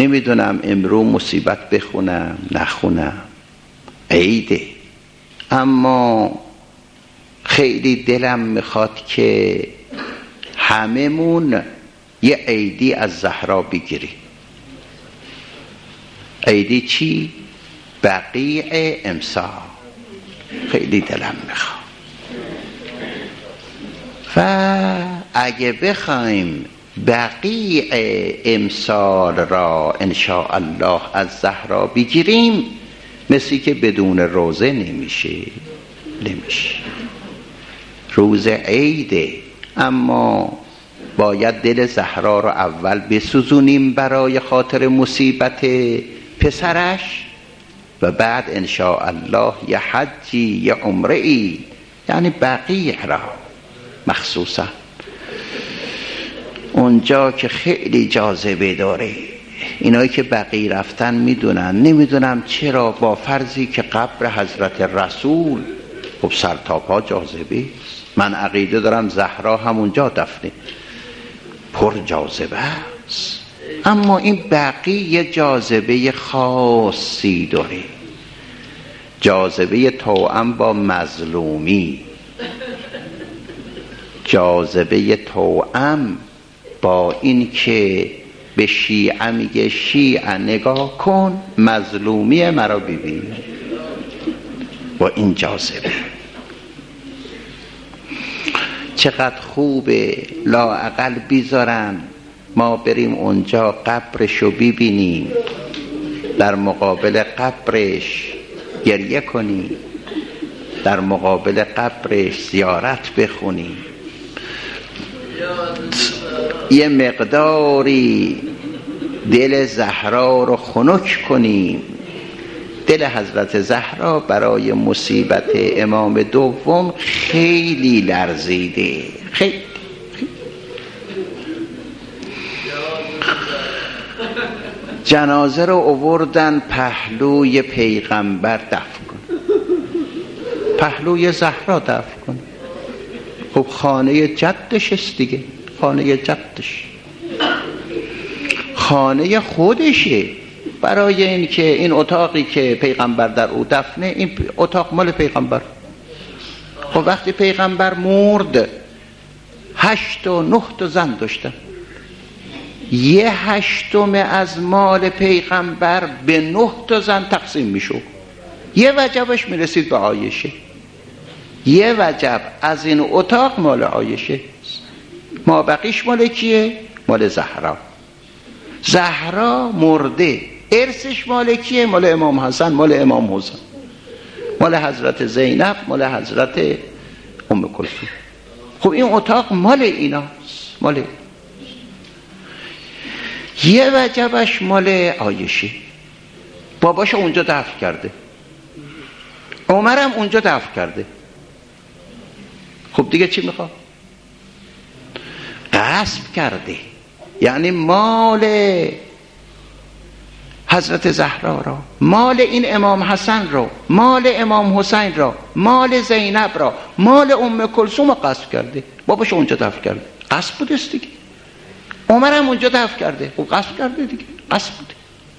نمیدونم امرو مصیبت بخونم نخونم، عیده، اما خیلی دلم میخواد که هممون یه عیدی از زهرا بگیریم. عیدی چی؟ بقیع امسال. خیلی دلم میخواد. و اگه بخوایم بقیع امسال را انشاءالله از زهرا بگیریم، مثلی که بدون روزه نمیشه. روز عیده، اما باید دل زهرا را اول بسوزونیم برای خاطر مصیبت پسرش و بعد انشاءالله یه حجی یه عمره‌ای، یعنی بقیع را مخصوصا اونجا که خیلی جاذبه داره. اینایی که بقیع رفتن میدونن. نمیدونم چرا با فرضی که قبر حضرت رسول خب سرتاپا جاذبه است. من عقیده دارم زهرا همونجا دفنه، پر جاذبه است، اما این بقیع جاذبه خاصی داره. جاذبه توأم با مظلومی، جاذبه توأم با این که به شیعه میگه شیعه نگاه کن مظلومی مرا ببین، و این جاذبه چقدر خوبه. لااقل بیزارن ما بریم اونجا قبرشو ببینیم، در مقابل قبرش گریه کنیم، در مقابل قبرش زیارت بخونیم، یه مقداری دل زهرا رو خنک کنیم. دل حضرت زهرا برای مصیبت امام دوم خیلی لرزیده، خیلی. جنازه رو آوردن پهلوی پیغمبر دفن کن، پهلوی زهرا دفن کن. خب خانه جدش است دیگه، خانه جدش، خانه خودشه. برای این که این اتاقی که پیغمبر در او دفنه، این اتاق مال پیغمبر. خب وقتی پیغمبر مرد 8 و 9 تا زن داشتن، 1/8 از مال پیغمبر به 9 تا زن تقسیم میشد. یه وجبش میرسید به عایشه، یه وجب از این اتاق مال عایشه، ما بقیش مال کیه؟ مال زهرا. زهرا مرده، ارثش مال کیه؟ مال امام حسن، مال امام حسین، مال حضرت زینب، مال حضرت ام کلثوم. خب این اتاق مال ایناست، مال یه وجبش مال عایشه. باباشو اونجا دفن کرده، عمرم اونجا دفن کرده. خب دیگه چی میخواد؟ غصب کرده، یعنی مال حضرت زهرا را، مال این امام حسن را، مال امام حسین را، مال زینب را، مال ام کلثوم را غصب کرده. باباش اونجا دفن کرده، غصب بوده است دیگه. عمرم اونجا دفن کرده، خب غصب کرده دیگه، غصب بوده.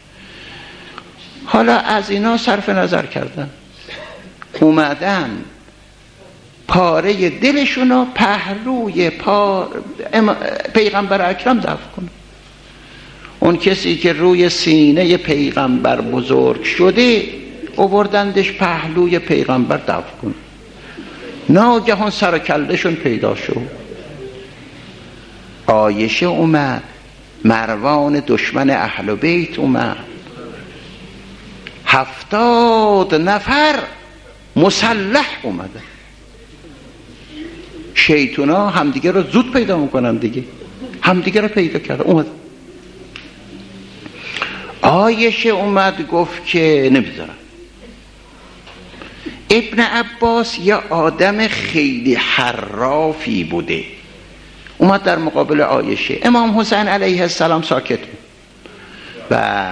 حالا از اینا صرف نظر کردن، اومدن پاره دلشونو پهلوی پیغمبر اکرم دفن کنن. اون کسی که روی سینه پیغمبر بزرگ شده آوردندش پهلوی پیغمبر دفن کنن. ناگهان سر و کلهشون پیدا شد. عایشه اومد، مروان دشمن اهل بیت اومد، 70 نفر مسلح اومدن. شیطونا همدیگه رو زود پیدا میکنن دیگه، همدیگه رو پیدا کردن اومد. عایشه اومد گفت که نمیذارم. ابن عباس یا آدم خیلی حرافی بوده، اومد در مقابل عایشه. امام حسین علیه السلام ساکت بود و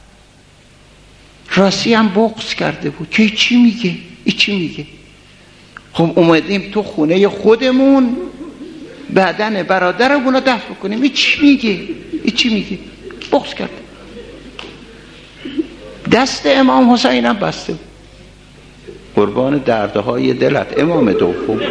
راستی هم بغض کرده بود که چی میگه، چی میگه. خب اومدیم تو خونه خودمون بدن برادرمون رو دفن کنیم، چی میگه، چی میگه. بغض کرده. دست امام حسین هم بسته بود. قربان دردهای دلت امام دوم.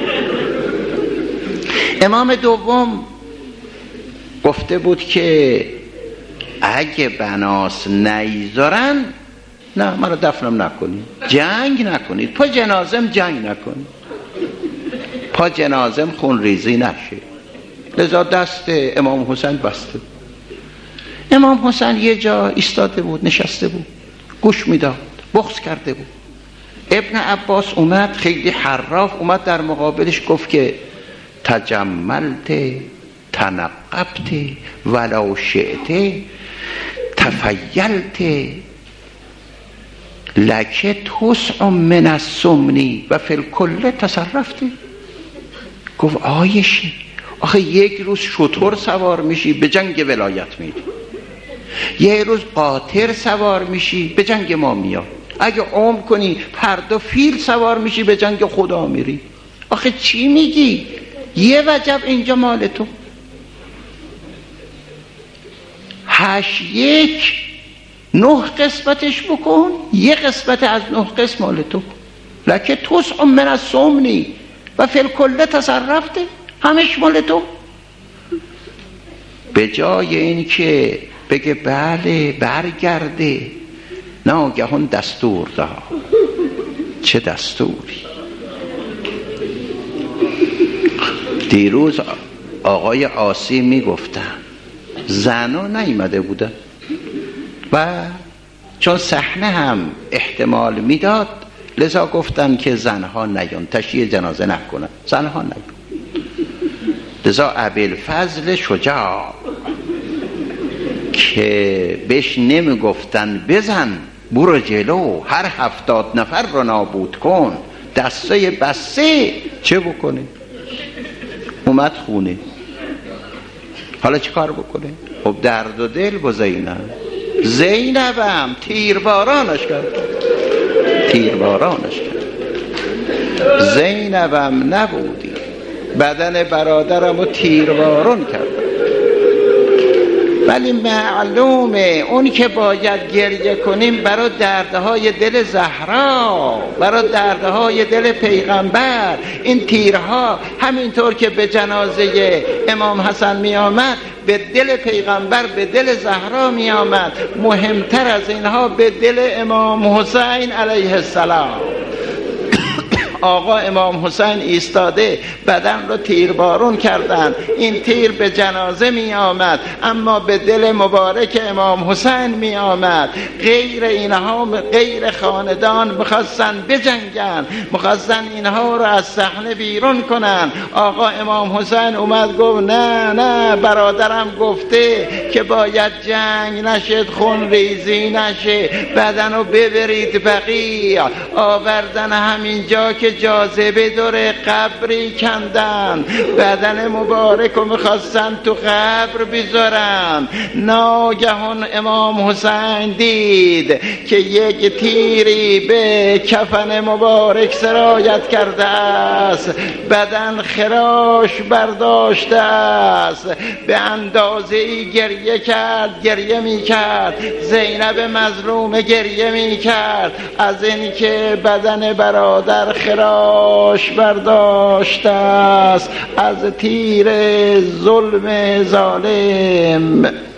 امام دوم گفته بود که اگه بناس نیذارن نه من رو دفنم نکنید، جنگ نکنید، پا جنازم جنگ نکنید، پا جنازم خون ریزی نشه. لذا دست امام حسین بسته. امام حسین یه جا ایستاده بود، نشسته بود، گوش میداد، بغض کرده بود. ابن عباس اومد خیلی حراف اومد در مقابلش گفت که تجملت تنقبت ولو شئت تفیلت لکه تسع من السمنی و فی الکل تصرفت. گفت آیشی آخه یک روز شتر سوار میشی به جنگ ولایت میری، یه روز قاطر سوار میشی به جنگ ما میاد، اگه عمر کنی پردا فیل سوار میشی به جنگ خدا میری. آخه چی میگی؟ یه وجب اینجا مال تو، 8-1 9 قسمتش بکن، یه قسمت از 9 قسم مال تو. لکه تسع من السمنی و فی الکل تصرفته، همش مال تو. به جای این که بگه بله برگرده، ناگهان دستور داد. چه دستوری؟ دیروز آقای عاصی میگفتن زنا نیامده بودن و چون صحنه هم احتمال میداد لذا گفتن که زنها نیان، تشییع جنازه نکنن، زنها نیان. لذا ابوالفضل شجاع که بهش نمیگفتن بزن برو جلو، هر 70 نفر رو نابود کن، دسته بسته، چه بکنه؟ اومد خونه. حالا چه کار بکنه؟ خب درد و دل با زینبم تیربارانش کرد، تیربارانش کرد. زینبم نبودی بدن برادرم رو تیرباران کرد. ولی معلومه اون که باید گریه کنیم برای دردهای دل زهرا، برای دردهای دل پیغمبر. این تیرها همینطور که به جنازه امام حسن می آمد به دل پیغمبر، به دل زهرا می آمد. مهمتر از اینها به دل امام حسین علیه السلام. آقا امام حسین ایستاده بدن رو تیربارون کردن، این تیر به جنازه می آمد اما به دل مبارک امام حسین می آمد. غیر اینها، غیر خاندان میخواستن بجنگن، میخواستن اینها رو از صحنه بیرون کنن. آقا امام حسین اومد گفت نه نه، برادرم گفته که باید جنگ نشد، خون ریزی نشه، بدن رو ببرید بقیع. آوردن همینجا که جاذبه داره، قبری کندن، بدن مبارک رو میخواستن تو قبر بذارن. ناگهان امام حسین دید که یک تیری به کفن مبارک سرایت کرده است، بدن خراش برداشته است. به اندازه‌ای گریه کرد، گریه میکرد. زینب مظلومه گریه میکرد از این که بدن برادر خراش برداشته است از تیر ظلم ظالم.